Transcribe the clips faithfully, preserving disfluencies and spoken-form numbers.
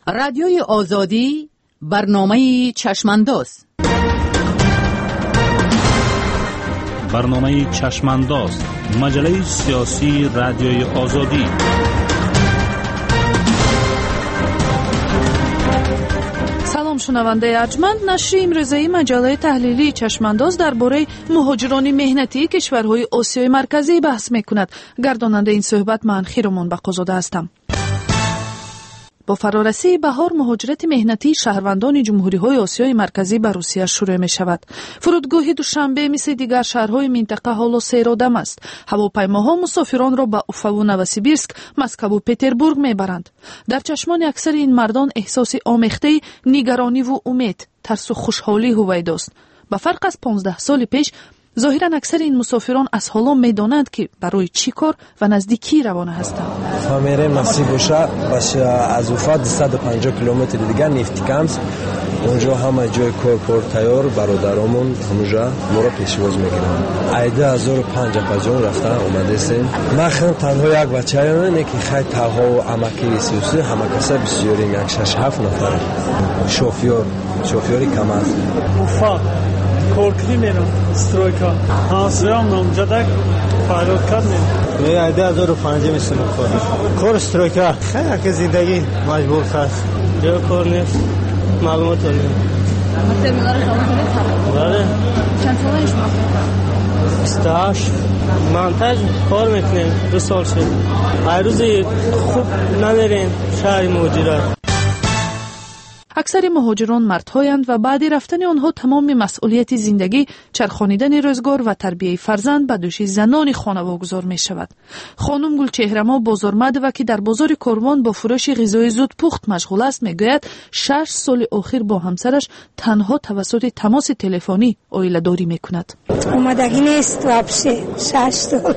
رادیوی آزادی، برنامه چشمانداز. برنامه چشمانداز، مجله سیاسی رادیوی آزادی. سلام شنونده ارجمند، نشر امروزی مجله تحلیلی چشمانداز درباره مهاجران مهنتی کشورهای آسیای مرکزی بحث میکند. گرداننده این صحبت من خیرمان بقازاده هستم. با فرارسی بهار مهاجرت مهنتی شهروندان جمهوری‌های آسیای مرکزی به روسیه شروع می‌شود. فرودگاه دوشنبه مثل دیگر شهرهای منطقه حالا سیرآدم است. هواپیماها مسافران را به اوفا و نوسیبیرسک، مسکو و پتربورگ می‌برند. در چشمان اکثر این مردان احساس آمیخته نگرانی و امید، ترس و خوشحالی هویداست. به فرق از پانزده سال پیش ظاهراً اکثر این مسافران از حالا می‌دانند که برای چی کار و نزدیکی روانه هستند. فامیره مسیبوشا باشه از اوفا دویست و پنجاه کیلومتر دیگه نیفتیکامس، اونجا همه جای کار تیار برادرامون همونجا ما رو پیشواز میگیرن. ایده از هزار و پنجاه پنجاه رفتن اومده سیم. من خودم تنها یک بچه‌ام که خیلی تاها و اماکی سیاسی همه کسا بسیاری یک شش هفت نفر. شوفیور شوفیوری کم است. اوفا کورکی میرم استرویکا هاوسیام نامجدک فعالیت کردیم. می ایده هزار و پنجاه میسونه کار کار استرویکا خیلی که زندگی مجبور هست جا کار نیست معلومات نیست. ترمینال شما کنید؟ بله. چند ساله شما؟ بیست و هشت منتج کار میکنیم. دو سال شد. هر روزی خوب نمیریم شهر مهاجرت. اکثر مهاجران مردهایند و بعد رفتن آنها تمام مسئولیت زندگی، چرخانیدن روزگار و تربیت فرزند به دوش زنان خانه واگذار می شود. خانم گلچهرما بازارمد و که در بازار کاروان با فروش غذای زود پخت مشغول است میگوید شش سال اخیر با همسرش تنها توسط تماس تلفنی عائله داری میکند. اومدگی نیست وابشه. شش سال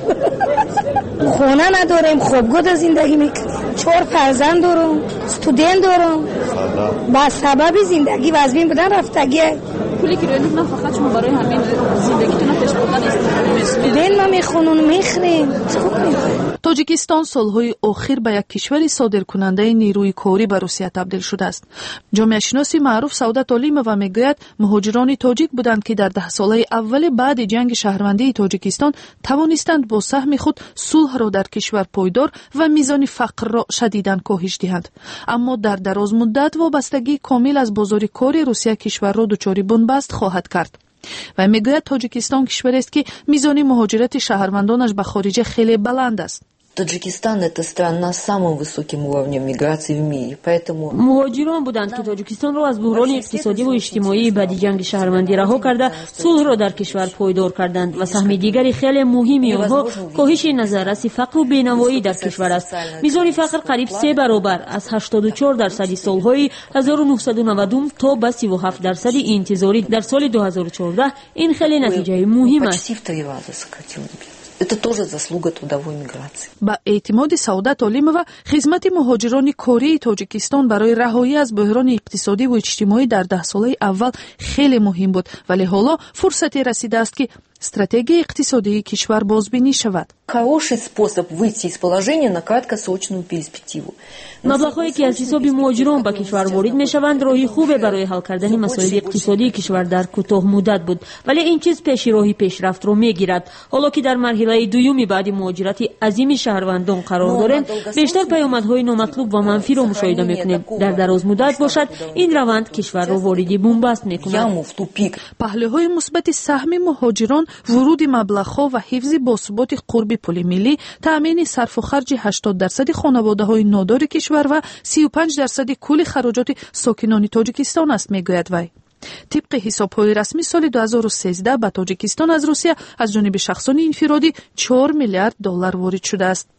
خونه نداریم، خوبگود زندگی میکنیم. چهار فرزند دارم، استودنت دارم. با سبب زندگی و از بین بودن رفتگی. پولی که روی نه فقط شما برای همین زندگیتون پیش بردن استفاده می‌کنید. دین ما میخونون میخریم. تاجیکستان سالهای اخیر به یک کشور صادرکننده نیروی کاری به روسیه تبدیل شده است. جامعه شناسی معروف سعادت علیمووا میگوید مهاجران تاجیک بودند که در ده ساله اول بعد جنگ شهروندی تاجیکستان توانستند با سهم خود صلح را در کشور پایدار و میزان فقر را شدیداً کاهش دهند. اما در دراز مدت وابستگی کامل از بازار کار روسیه کشور را دچار بنبست خواهد کرد. و میگوید تاجیکستان کشوری است که میزان مهاجرت شهروندانش به خارج خیلی بلند است. Таджикистан – это страна с самым высоким уровнем миграции в мире, поэтому مهاجران بودند که تاجیکستان را از بحران اقتصادی و اجتماعی بعد جنگ شهروندی رها کرده صلح را در کشور پایدار کردند و سهم دیگری خیلی مهمی آنها کاهش نظررس فقر و بینوایی در کشور است. میزان فقر قریب سه برابر از هشتاد و چهار درصد سالهای هزار و نهصد و نود تا به سی و هفت درصد انتظاری در سال دو هزار و چهارده. این خیلی نتیجه مهم است. Это тоже заслуга трудовой миграции. با اعتماد سعادت علیمووا خدمت مهاجران کاری تاجیکستان برای رهایی از بحران اقتصادی و اجتماعی در ده ساله اول خیلی مهم بود، ولی حالا فرصتی رسیده است که استراتژی اقتصادی کشور بازبینی شود. Хороший способ выйти из положения на краткосрочную перспективу. مبلغ‌هایی که از حساب مهاجران به کشور وارد می‌شوند راهی خوبه برای حل کردن مسائل اقتصادی کشور در کوتاه مدت بود، ولی این چیز پیش راهی پیشرفت رو می‌گیرد. حالا که در مرحله دومی بعد مهاجرت عظیم شهروندان قرار داریم، بیشتر پیامدهای نامطلوب و منفی رو مشاهده می‌کنیم. در دراز مدت باشد این روند کشور رو وارد بنبست می‌کند. پهلوهای مثبت سهم مهاجران، ورود مبلغ‌ها و حفظ باثبات قرب پول ملی، تامین صرف و خرج هشتاد درصد خانواده‌های نادار کشور و سی و پنج درصد کل خراجات ساکنان تاجیکستان است میگوید وی. طبق حساب‌های رسمی سال دو هزار و سیزده به تاجیکستان از روسیه از جانب شخصان انفرادی چهار میلیارد دلار وارد شده است.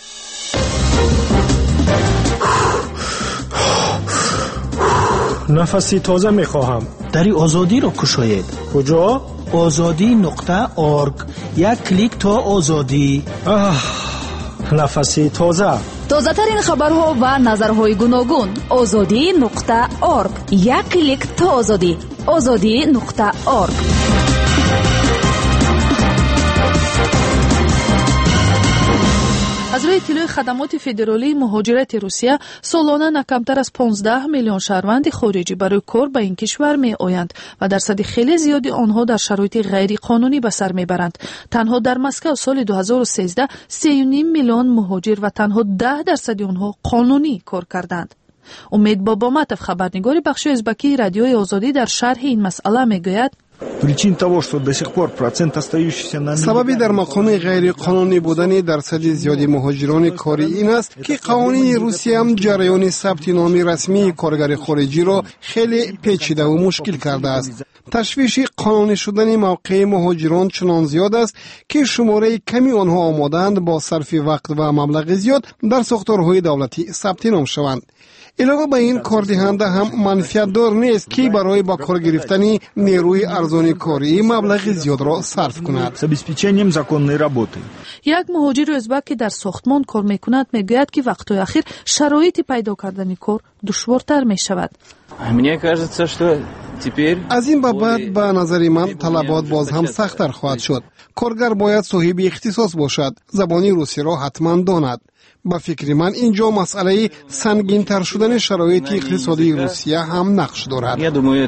نفسی تازه میخواهم. دری آزادی را کشاید. کجا؟ آزادی نقطه آرگ. یک کلیک تا آزادی. آه، نفسی تازه. تازه ترین خبرها و نظرهای گوناگون. آزادی نقطه آرگ. یک کلیک تا آزادی. آزادی نقطه آرگ. از اجرای اطلاع خدمات فدرالی مهاجرت روسیه سالانه نکمتر از پانزده میلیون شهروند خارجی برای کار به این کشور می آیند و درصد خیلی زیادی آنها در شرایط غیر قانونی به سر می برند. تنها در مسکو سال دو هزار و سیزده سه و نیم میلیون مهاجر و تنها ده درصد آنها قانونی کار کردند. امید بابامتов خبرنگار بخش ازبکی رادیوی آزادی در شرح این مسئله می گوید سببی در مقام غیر قانونی بودن درصد زیادی مهاجران کاری این است که قوانین روسیه هم جریان ثبت نام رسمی کارگر خارجی را خیلی پیچیده و مشکل کرده است. تشویش قانونی شدن موقع مهاجران چنان زیاد است که شماره کمی آنها آمادند با صرف وقت و مبلغ زیاد در ساختارهای دولتی ثبت نام شوند. علاوه به این کاردهنده هم منفیت دار نیست که برای با کار گرفتن نیروی ارزان کاری مبلغ زیاد را صرف کند. یک مهاجر ازبک که در ساختمان کار میکند میگوید که وقتهای اخیر شرایط پیدا کردن کار دشوارتر میشود. از این به بعد به نظر من طلبات باز هم سخت‌تر خواهد شد. کارگر باید صاحب اختصاص باشد، زبان روسی را حتما داند. با فکر من اینجا مسئله سنگین‌تر شدن شرایط اقتصادی روسیه هم نقش دارد.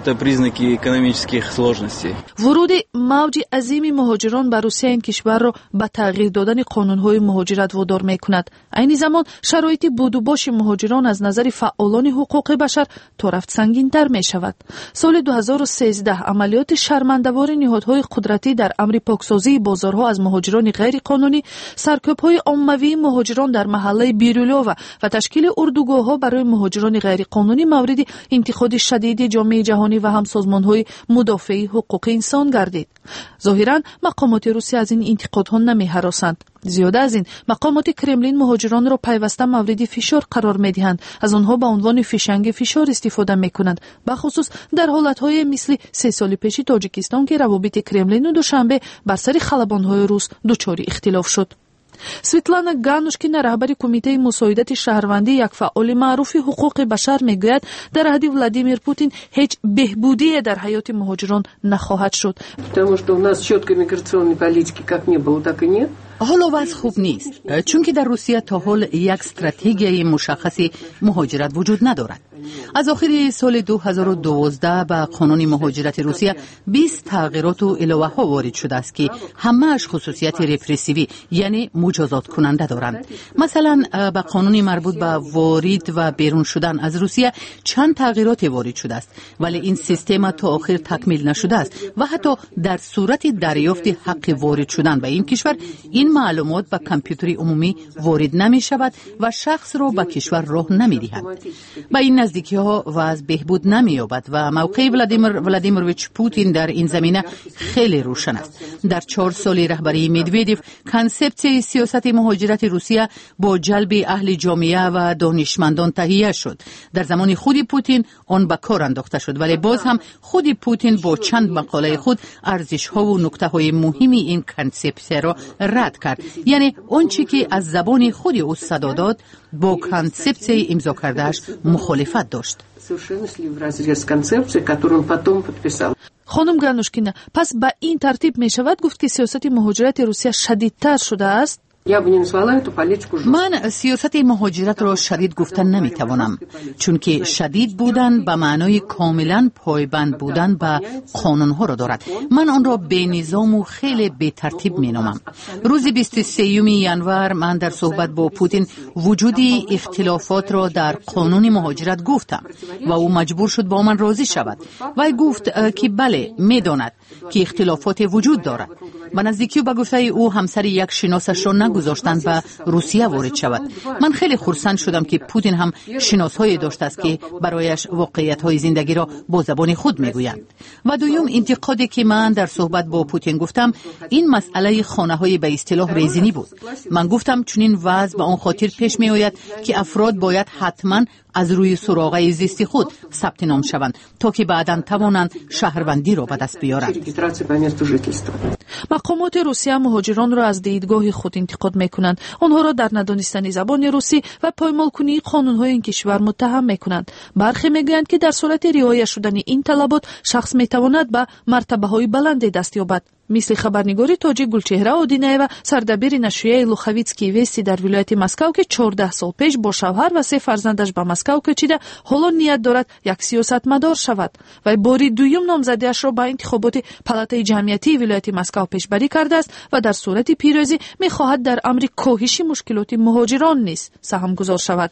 ورود موج عظیم مهاجران به روسیه این کشور را به تغییر دادن قانون‌های مهاجرت وادار می‌کند. عین زمان شرایط بود و باش مهاجران از نظر فعالان حقوق بشر تا رفت سنگین‌تر می‌شود. سال دو هزار و سیزده عملیات شرمنده‌وار نهادهای قدرتی در امر پاکسازی بازارها از مهاجران غیر قانونی، سرکوب‌های عمومی مهاجران در محله بیرولووا و تشکیل اردوگاه‌ها برای مهاجران غیر قانونی مورد انتقاد شدید جامعه جهانی و هم سازمان‌های مدافع حقوق انسان گردید. ظاهراً مقامات روسیه از این انتقادها نمی‌هراسند. زیاده از این، مقامات کرملین مهاجران را پیوسته مورد فشار قرار می‌دهند. از آنها به عنوان فشنگ فشار استفاده می‌کنند. به خصوص در حالت‌های مثل سه سال پیش تاجیکستان که روابط کرملین و دوشنبه بر سر خلبان‌های روس دچار اختلاف شد. سویتلانا گانوشکینا رهبر کمیته مساعدت شهروندی یک فعال معروف حقوق بشر میگوید در عهد ولادیمیر پوتین هیچ بهبودی در حیات مهاجران نخواهد شد. حالا وضع خوب نیست چون که در روسیه تا حال یک استراتژی مشخصی مهاجرت وجود ندارد. از آخر سال دو هزار و دوازده به قانون مهاجرت روسیه بیست تغییرات و علاوه ها وارد شده است که همه‌اش خصوصیت رپرسیوی یعنی مجازات کننده دارند. مثلا به قانون مربوط به وارد و بیرون شدن از روسیه چند تغییرات وارد شده است، ولی این سیستم تا آخر تکمیل نشده است و حتی در صورت دریافت حق وارد شدن به این کشور این معلومات به کامپیوتر عمومی وارد نمی شود و شخص را به کشور راه نمی دهند. با این نزدیکی ها وضع بهبود نمی یابد و موقع ولادیمیر ولادیمیرویچ پوتین در این زمینه خیلی روشن است. در چهار سال رهبری مدودیف کانسپت سیاست مهاجرت روسیه با جلب اهل جامعه و دانشمندان تهیه شد. در زمان خود پوتین آن به کار انداخته شد، ولی باز هم خود پوتین با چند مقاله خود ارزش ها و نکته های مهمی این کانسپت را رد کرد. یعنی اون چی که از زبان خود او صدا داد با کانسپت امضا کردهش مخالفت داشت. خانم گانوشکینا، پس به این ترتیب می شود گفت که سیاست مهاجرت روسیه شدیدتر شده است؟ من سیاست مهاجرت را شدید گفتن نمیتوانم، چون که شدید بودن به معنای کاملا پایبند بودن به قانونها را دارد. من آن را به نظام و خیلی به ترتیب می نامم. روز بیست و سوم ینور من در صحبت با پوتین وجود اختلافات را در قانون مهاجرت گفتم و او مجبور شد با من راضی شود و گفت که بله میداند که اختلافات وجود دارد. به نزدیکی و به گفته او همسر یک شناسش را نگذاشتند به روسیه وارد شود. من خیلی خرسند شدم که پوتین هم شناسهایی داشته است که برایش واقعیت‌های زندگی را با زبان خود میگویند. و دوم انتقادی که من در صحبت با پوتین گفتم این مسئله خانه‌های به اصطلاح رزینی بود. من گفتم چون این وضع به آن خاطر پیش میآید که افراد باید حتما از روی سراغ زیستی خود ثبت نام شوند تا که بعداً توانند شهروندی را به دست بیارند. مقامات روسیه مهاجران را از دیدگاه خود انتقاد میکنند. آنها را در ندانستن زبان روسی و پایمال کنی قانون‌های این کشور متهم میکنند. برخی میگویند که در صورت رعایت شدن این طلبات شخص میتواند به مرتبه‌های بلند دست یابد. мисли хабарнигори тоҷик Гулчеҳра Одинаева, сардабири нашрияи Луховицкий вести дар вилояти Москав, ки чордаҳ сол пеш бо шавҳар ва се фарзандаш ба Москав кӯчида, ҳоло ният дорад як сиёсатмадор шавад. Вай бори дуюм номзадиашро ба интихоботи палатаи ҷамъиятии вилояти Москав пешбарӣ кардааст ва дар сурати пирӯзӣ мехоҳад дар амри коҳиши мушкилоти муҳоҷирон низ саҳмгузор шавад.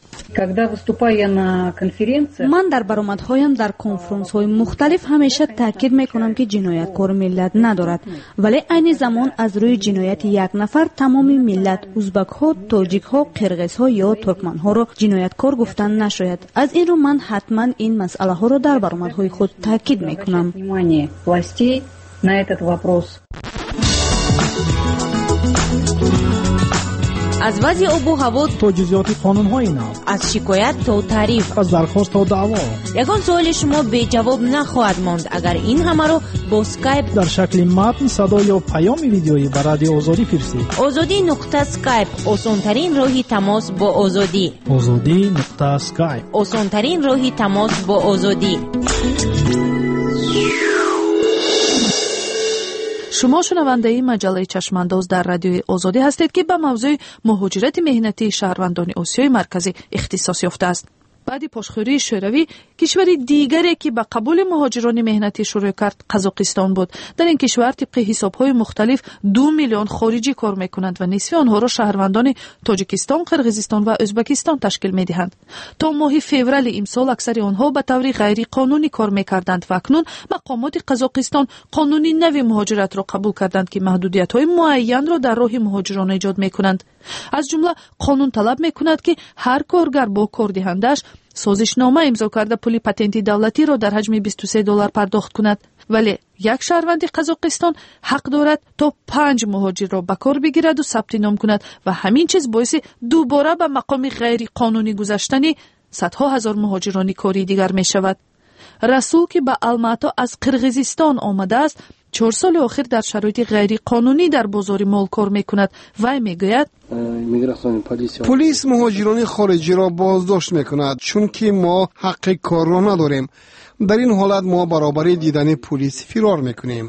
ман дар баромадҳоям дар конфронсҳои мухталиф ҳамеша таъкид мекунам ки ҷинояткор миллат надорад, вале айни замон аз рӯи ҷинояти як нафар тамоми миллат узбакҳо, тоҷикҳо, қирғизҳо ё туркманҳоро ҷинояткор гуфтан нашояд. аз ин рӯ ман ҳатман ин масъалаҳоро дар баромадҳои худ таъкид мекунам. аз вазъи обу ҳаво то ҷузъиёти қонунҳои нав, аз шикоят то таъриф, аз дархост то даъво, ягон суоли шумо беҷавоб нахоҳад монд агар ин ҳамаро бо скайп дар шакли матн, садо ё паёми видеоӣ ба радио озодӣ фиристед. озодӣ нуқта скайп осонтарин роҳи тамос бо озодӣ. озодӣ нуқта скайп осонтарин роҳи тамос бо озодӣ. шумо шунавандаи маҷалаи чашмандоз дар радиои озодӣ ҳастед, ки ба мавзӯи муҳоҷирати меҳнатии шаҳрвандони осиёи марказӣ ихтисос ёфтааст. баъди пошхӯрии шӯравӣ, кишвари дигаре ки ба қабули муҳоҷирони меҳнатӣ шурӯъ кард Қазоқистон буд. дар ин кишвар тибқи ҳисобҳои мухталиф ду миллион хориҷӣ кор мекунанд ва нисфи онҳоро шаҳрвандони Тоҷикистон, Қирғизистон ва Ӯзбекистон ташкил медиҳанд. то моҳи феврали имсол аксари онҳо ба таври ғайриқонунӣ кор мекарданд ва акнун мақомоти Қазоқистон қонуни нави муҳоҷиратро қабул карданд, ки маҳдудиятҳои муайянро дар роҳи муҳоҷирон эҷод мекунанд. аз ҷумла қонун талаб мекунад, ки ҳар коргар бо кордиҳандаш созишнома имзо карда пули патенти давлатиро дар ҳаҷми бисту се доллар пардохт кунад. вале як шаҳрванди Қазоқистон ҳақ дорад то панҷ муҳоҷирро ба кор бигираду сабти ном кунад ва ҳамин чиз боиси дубора ба мақоми ғайриқонунӣ гузаштани садҳо ҳазор муҳоҷирони кори дигар мешавад. расул, ки ба Алмато аз Қирғизистон омадааст, чор соли охир дар шароити ғайриқонунӣ дар бозори мол кор мекунад. вай мегӯяд: пулис муҳоҷирони хориҷиро боздошт мекунад, чунки мо ҳаққи корро надорем. дар ин ҳолат мо баробари дидани пулис фирор мекунем.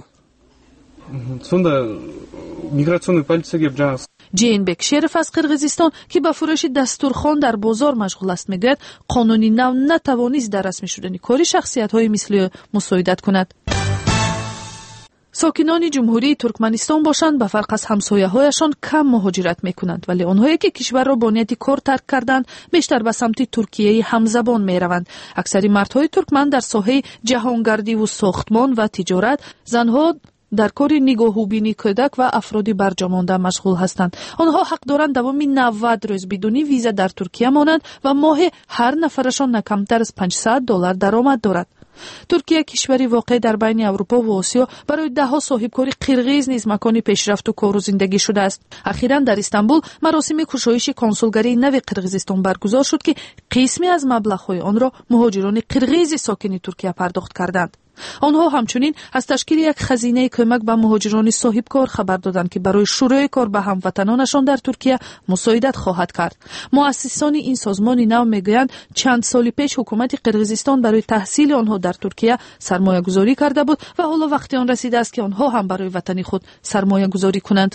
ҷейнбек Шериф аз Қирғизистон, ки ба фурӯши дастурхон дар бозор машғул аст, мегӯяд қонуни нав натавонист дар расмӣ шудани кори шахсиятҳои мисли ӯ мусоидат кунад. сокинони ҷумҳурии Туркманистон бошанд, ба фарқ аз ҳамсояҳояшон кам муҳоҷират мекунанд, вале онҳое ки кишварро бо нияти кор тарк карданд, бештар ба самти Туркияи ҳамзабон мераванд. аксари мардҳои туркман дар соҳаи ҷаҳонгардиву сохтмон ва тиҷорат, занҳо дар кори нигоҳубини кӯдак ва афроди барҷамонда машғул ҳастанд. онҳо ҳақ доранд давоми навад рӯз бидуни виза дар Туркия монанд ва моҳе ҳар нафарашон на камтар аз панҷсад доллар даромад дорад. Туркия кишвари воқеъ дар байни Аврупо ва Осиё барои даҳҳо соҳибкори қирғиз низ макони пешрафту кору зиндагӣ шудааст. ахиран дар Истанбул маросими кушоиши консулгарии нави Қирғизистон баргузор шуд, ки қисми аз маблағҳои онро муҳоҷирони қирғизи сокини Туркия пардохт карданд. онҳо ҳамчунин аз ташкили як хазинаи кӯмак ба муҳоҷирони соҳибкор хабар доданд, ки барои шурӯъи кор ба ҳамватанонашон дар Туркия мусоидат хоҳад кард. муассисони ин созмони нав мегӯянд, чанд соли пеш ҳукумати Қирғизистон барои таҳсили онҳо дар Туркия сармоягузорӣ карда буд ва ҳоло вақти он расидааст, ки онҳо ҳам барои ватани худ сармоягузорӣ кунанд.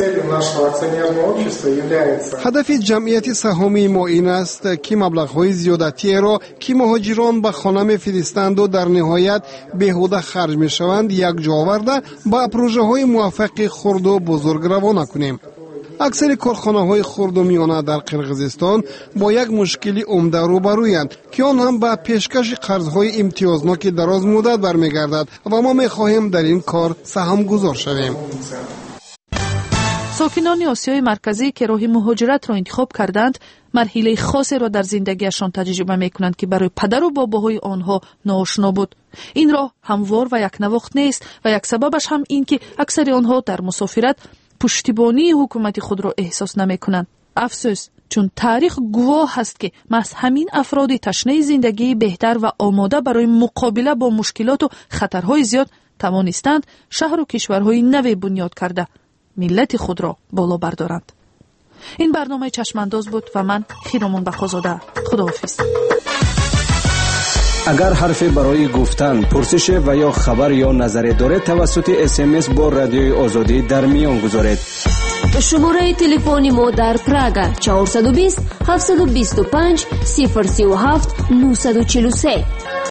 ҳадафи ҷамъияти саҳомии мо ин аст, ки маблағҳои зиёдатиеро ки муҳоҷирон ба хона мефиристанду дар ниҳоят беҳуда харҷ мешаванд, якҷо оварда ба прӯжаҳои муваффақи хурду бузург равона кунем. аксари корхонаҳои хурду миёна дар Қирғизистон бо як мушкили умда рӯбарӯянд, ки он ҳам ба пешкаши қарзҳои имтиёзноки дарозмуддат бармегардад ва мо мехоҳем дар ин кор саҳмгузор шавем. сокинони Осиёи марказӣ, ки роҳи муҳоҷиратро интихоб карданд, марҳилаи хосеро дар зиндагиашон таҷриба мекунанд, ки барои падару бобоҳои онҳо ноошно буд. ин роҳ ҳамвор ва якнавохт нест ва як сабабаш ҳам ин, ки аксари онҳо дар мусофират пуштибонии ҳукумати худро эҳсос намекунанд. афсӯс, чун таърих гувоҳ аст, ки маҳз ҳамин афроди ташнаи зиндагии беҳтар ва омода барои муқобила бо мушкилоту хатарҳои зиёд тавонистанд шаҳру кишварҳои наве бунёд карда миллати худро боло бардоранд. ин барномаи чашмандоз буд ва ман Хиромон Бахозода. худоҳофиз. агар ҳарфе барои гуфтан пурсише ва ё хабар ё назаре доред тавассути смс бо радиои озодӣ дар миён гузоред. шумораи телефони мо дар Прага чаҳорсад و بیست ҳафтсад و بیست و پنج صفر سه و هفت نهصد و چهل و سه.